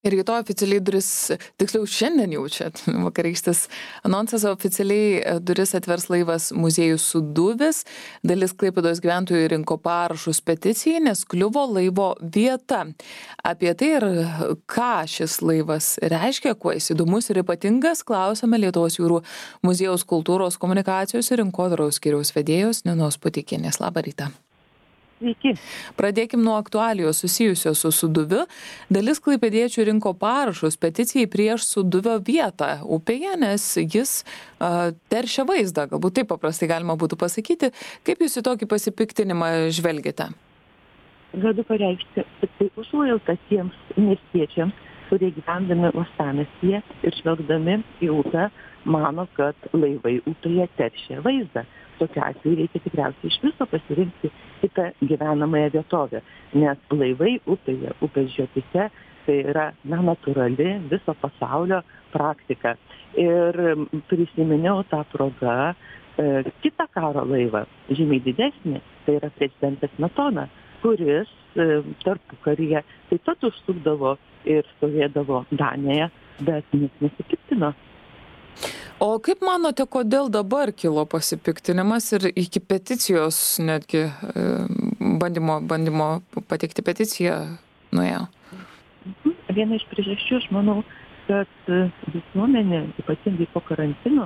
Ir rytoj oficialiai duris, tiksliau šiandien jau čia vakarykštis anonsas, oficialiai duris atvers laivas muziejus Sūduvis. Dalis Klaipėdos gyventojų rinko parašus peticijai, nes kliuvo laivo vieta. Apie tai ir ką šis laivas reiškia, kuo jis įdomus ir ypatingas, klausome Lietuvos jūrų muziejaus kultūros komunikacijos ir rinkodaros skyriaus vedėjos Ninos Putikienės. Labą rytą. Sveiki. Pradėkim nuo aktualijos susijusios su Sūduviu. Dalis klaipėdiečių rinko parašus peticijai prieš Sūduvio vietą upėje, nes jis teršia vaizdą. Galbūt taip paprastai galima būtų pasakyti. Kaip jūs į tokį pasipiktinimą žvelgiate? Galiu pareikšti, tai užuojautą tiems miestiečiams, kurie gyvendami uostamiestyje ir žvelgdami į upę mano, kad laivai upėje teršia vaizdą. Tokiu atveju reikia tikriausiai iš viso pasirinkti kitą gyvenamąją vietovę, nes laivai upėje, upės žiotyse, tai yra natūrali viso pasaulio praktika. Ir prisiminiau tą progą kitą karo laivą, žymiai didesnį, tai yra prezidentas Smetona, kuris tarpukaryje taip pat užsukdavo ir stovėdavo Danėje, bet niekas nesipiktino. O kaip manote, kodėl dabar kilo pasipiktinimas ir iki peticijos netgi bandymo pateikti peticiją nuėjo? Viena iš priežasčių, aš manau, kad visuomenė, ypatingai po karantino,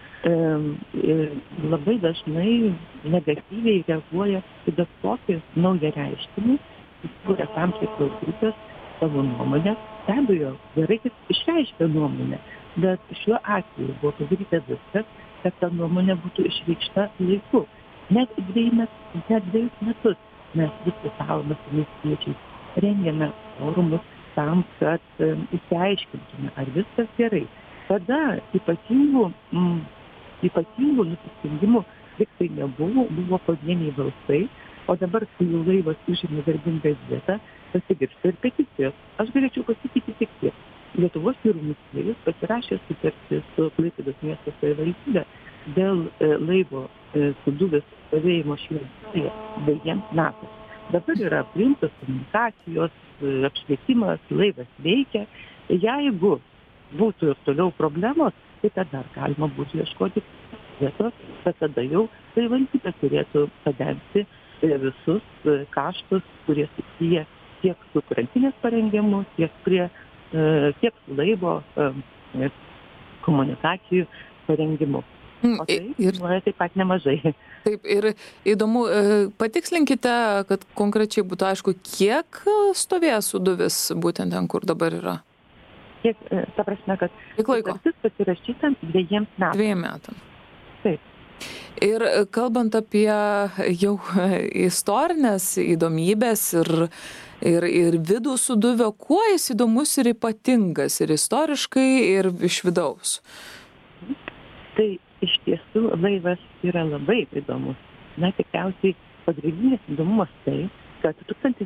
labai dažnai negatyviai reaguoja į bet kokį naują reiškinį, kuria tam tikros grupės savo nuomonę. Be abejo, gerai, kad išreiškia nuomonę. Bet šiuo atveju buvo padaryta viskas, kad ta nuomonė būtų išreikšta laiku. Net dvejus metus mes diskutavome su miestiečiais, rengėme forumus tam, kad išsiaiškintume, ar viskas gerai. Tada ypatingų nusiskundimų tiktai nebuvo, buvo pavieniai balsai, o dabar, kai jau laivas užėmė garbingą vietą, pasigirsta ir peticijos. Aš galėčiau pasakyti tik tiek. Lietuvos jūrų muziejus pasirašė sutartį su Klaipėdos miesto savivaldybe dėl laivo Sūduvis stovėjimo šventėje 2 metams. Dabar yra priimtos komunikacijos, apšvietimas, laivas veikia. Jeigu būtų ir toliau problemos, tai tada galima būtų ieškoti vietos, bet tada jau savivaldybė turėtų padengti visus kaštus, kurie susiję tiek su krantinės parengimu, tiek su laivo komunikacijų parengimu. O tai kainuoja taip pat nemažai. Taip, ir įdomu, patikslinkite, kad konkrečiai būtų aišku, kiek stovės Sūduvis būtent ten, kur dabar yra? Kiek, ta prasme, kad sutartis pasirašyta 2 metams. 2 metams. Taip. Ir kalbant apie jau istorinės įdomybės ir vidų Sūduvio, kuo jis įdomus ir ypatingas ir istoriškai, ir iš vidaus? Tai iš tiesų laivas yra labai įdomus. Na, tikriausiai pagrindinis įdomumas tai, kad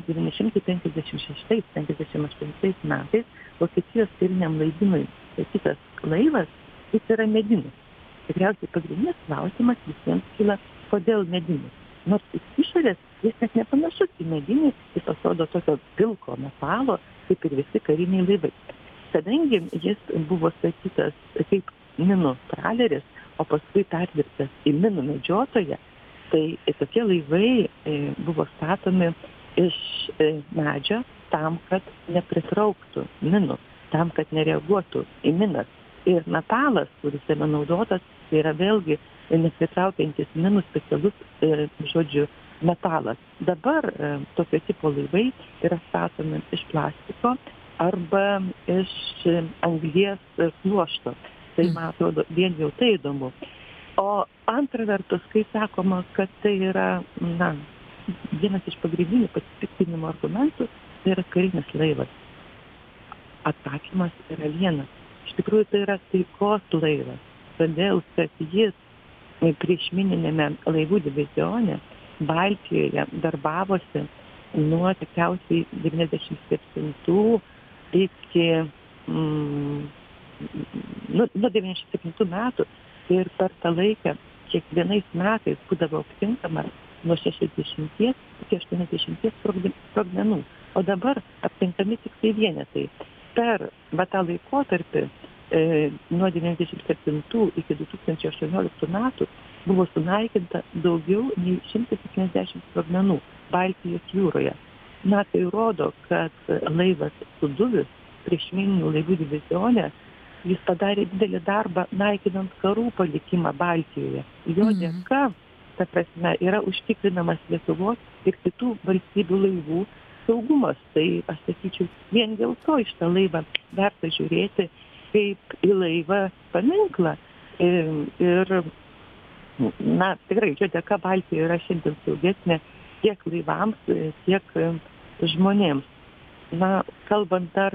1956-1958 metais Vokietijos kariniam laivynui statytas laivas, jis yra medinis. Tikriausiai pagrindinis klausimas visiems kyla, kodėl medinis. Nors iš išorės jis net nepanašus į medinį, jis atrodo tokio pilko metalo, kaip ir visi kariniai laivai. Kadangi jis buvo statytas kaip minų traleris, o paskui perdirbtas į minų medžiotoją, tai tokie laivai buvo statomi iš medžio tam, kad nepritrauktų minų, tam, kad nereaguotų į minas. Ir metalas, kuris yra naudotas, tai yra vėlgi nepritraukiantis minų specialus, metalas. Dabar tokio tipo laivai yra statomi iš plastiko arba iš anglies pluošto. Tai, man atrodo, vien jau tai įdomu. O antra vertus, kai sakoma, kad tai yra, vienas iš pagrindinių pasipiktinimo argumentų, tai yra karinis laivas. Atsakymas yra vienas. Iš tikrųjų, tai yra taikos laivas, todėl, kad jis priešmininėme laivų divizione Baltijoje darbavosi nuo tikriausiai 97 iki nuo 97 metų ir per tą laiką kiekvienais metais būdavo aptinkama nuo 60 iki 80 sprogmenų, o dabar aptinkami tik tai vienetai. per tą laikotarpį nuo 97 iki 2018 metų buvo sunaikinta daugiau nei 170 sprogmenų Baltijos jūroje. Na, tai rodo, kad laivas Suduvis priešmininių laivų divizione, jis padarė didelį darbą naikinant karų palikimą Baltijoje. Jo dėka, ta prasme, yra užtikrinamas Lietuvos ir kitų valstybių laivų saugumas. Tai, aš sakyčiau, vien dėl to iš tą laivą verta žiūrėti kaip į laivą paminklą. Ir na, tikrai, jo dėka Baltija yra šiandien saugesnė tiek laivams, tiek žmonėms. Na, kalbant dar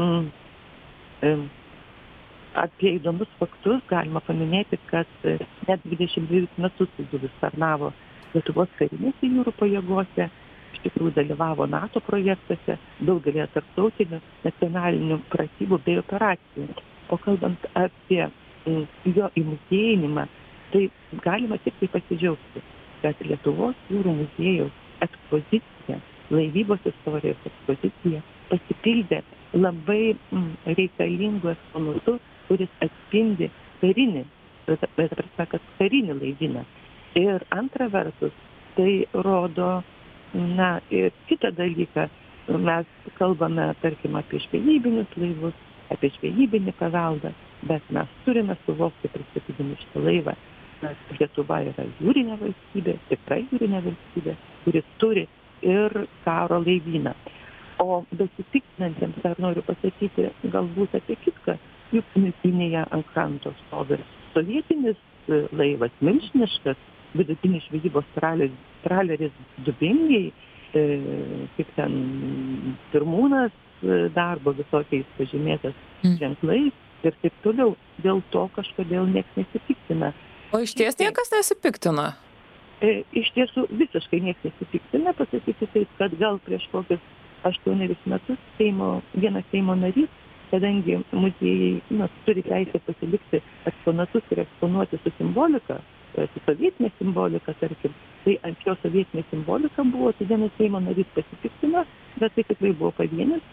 apie įdomus faktus, galima paminėti, kad net 22 metus Suduvis tarnavo Lietuvos karinėse jūrų pajėgose, iš tikrųjų dalyvavo NATO projektuose, daugelį tarptautinių nacionalinių pratybų bei operacijų. O kalbant apie jo įmuziejinimą, tai galima tik tai pasidžiaugti, kad Lietuvos jūrų muziejaus ekspozicija, laivybos istorijos ekspozicija pasipildė labai reikalingų eksponatų, kuris atspindi karinį, karinį laivyną. Ir antra vertus, tai rodo, na, ir kitą dalyką. Mes kalbame, tarkim, apie žvejybinius laivus, apie žvejybinį paveldą, bet mes turime suvokti, pristatydami šitą laivą, kad Lietuva yra jūrinė valstybė, tikrai jūrinė valstybė, kuri turi ir karo laivyną. O besipiktinantiems dar noriu pasakyti galbūt apie kitką, juk smiltynėje ant kranto stovi sovietinis laivas, milžiniškas, vidutinis žvejybos traleris Dubingiai, kaip ten pirmūnas darbo visokiais pažymėtas ženklais ir taip toliau. Dėl to kažkodėl niekas nesipiktina. O iš ties niekas nesipiktina? Iš tiesų visiškai niekas nesipiktina, pasakyti taip, kad gal prieš kokius 8 metus vienas Seimo narys, kadangi muziejai turi teisę pasilikti eksponatus ir eksponuoti su simbolika, su sovietinė simbolika, tarkim, tai ant jo sovietinė simbolika buvo, tai vienas Seimo narys pasipiktino, bet tai tikrai buvo pavienis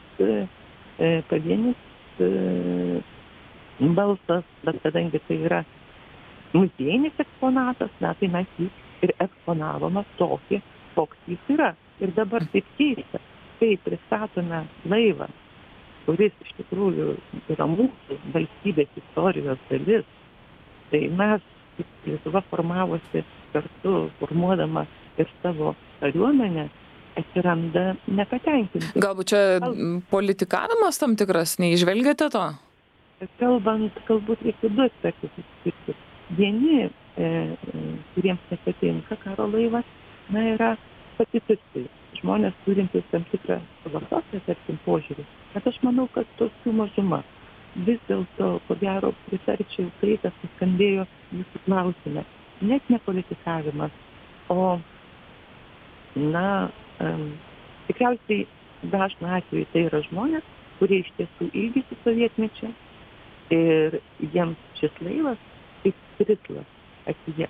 balsas, bet kadangi tai yra muziejinis eksponatas, na, tai mes jį ir eksponavome tokį, koks jis yra. Ir dabar taip keista, kai pristatome laivą, kuris iš tikrųjų yra mūsų valstybės istorijos dalis, tai mes, Lietuva formavosi kartu, formuodama ir savo kariuomenę, atsiranda nepatenkinti. Galbūt čia politikavimas tam tikras, neįžvelgiate to? Kalbant, galbūt reikia du aspektus išskirti. Vieni, kuriems nepatinka karo laivas, na, yra pacifikai, žmonės turintys tam tikrą filosofiją, tarkim, požiūrį. Bet aš manau, kad tokių mažuma. Vis dėlto, ko gero, pritarčiau tai, kas suskambėjo jūsų klausime. Net ne politikavimas, o, na, tikriausiai dažnu atveju tai yra žmonės, kurie iš tiesų ilgisi sovietmečio ir jiems šis laivas kaip krislas akyje.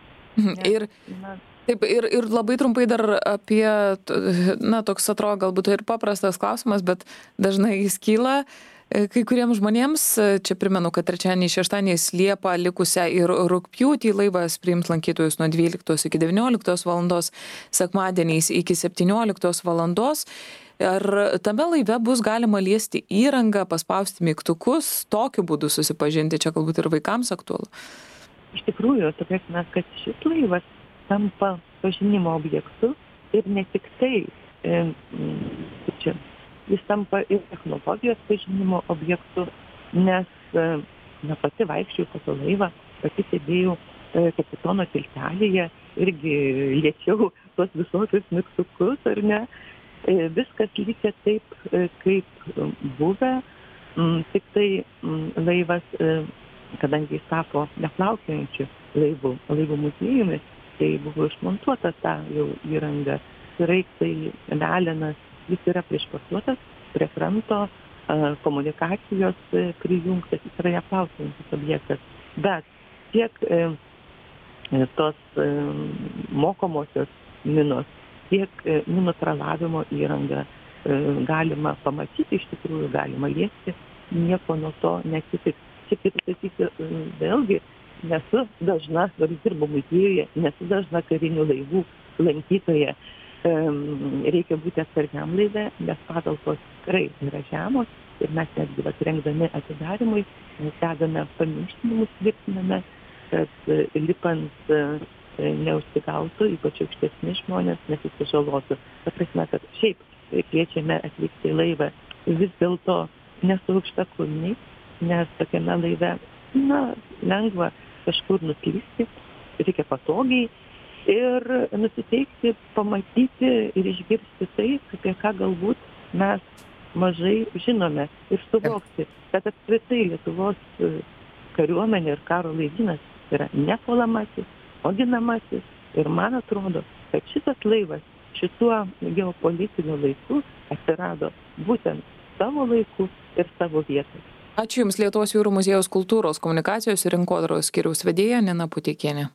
Taip, ir labai trumpai dar apie, na, toks atrodo galbūt ir paprastas klausimas, bet dažnai jis kyla kai kuriems žmonėms. Čia primenu, kad trečiadienį, šeštadieniais, Liepą likusią ir rugpjūtį laivas priims lankytojus nuo 12 iki 19 valandos, sekmadieniais iki 17 valandos. Ar tame laive bus galima liesti įrangą, paspausti mygtukus, tokiu būdu susipažinti, čia galbūt ir vaikams aktualu? Iš tikrųjų, tokia, kad šis laivas tampa pažinimo objektu ir ne tik tai, jis tampa ir technologijos pažinimo objektu, nes pati vaikščiau po to laivą, pati sėdėjau kapitono tiltelėje, irgi liečiau tuos visokius mygtukus, ar ne, viskas likę taip, kaip buvę, tik tai laivas, kadangi jis tapo neplaukiojančiu laivų muziejumi, tai buvo išmontuota ta jau įranga, sraigtai, melenas, jis yra priešpasuotas prie kranto, komunikacijos prijungtas, jis yra neplaukiojantis objektas. Bet tiek tos mokomosios minos, tiek minų tralavimo įranga, galima pamatyti, iš tikrųjų galima liesti, nieko nuo to neatsitiks. Šiaip kaip pasakyti, vėlgi, nesu dažna, nors dirbu muziejuje, nesu dažna karinių laivų lankytoja. Reikia būti atsargiam laive, nes patalpos tikrai yra žemos ir mes netgi rengdami atidarymui, mes dedame paminkštinimus, tvirtiname, kad lipant neužsigautų, ypač aukštesni žmonės, nesusižalotų. Ta prasme, kad šiaip kviečiame atvykti į laivą vis dėlto nesu aukštakulniai, nes tokiame laive, lengva kažkur nuklysti, reikia patogiai ir nusiteikti, pamatyti ir išgirsti tai, apie ką galbūt mes mažai žinome ir suvokti, kad apskritai Lietuvos kariuomenė ir karo laivynas yra nepuolamasis, o ginamasis. Ir man atrodo, kad šitas laivas šituo geopolitiniu laiku atsirado būtent savo laiku ir savo vietoj. Ačiū Jums, Lietuvos jūrų muziejaus kultūros, komunikacijos ir rinkodaros skyriaus vedėja Nina Puteikienė.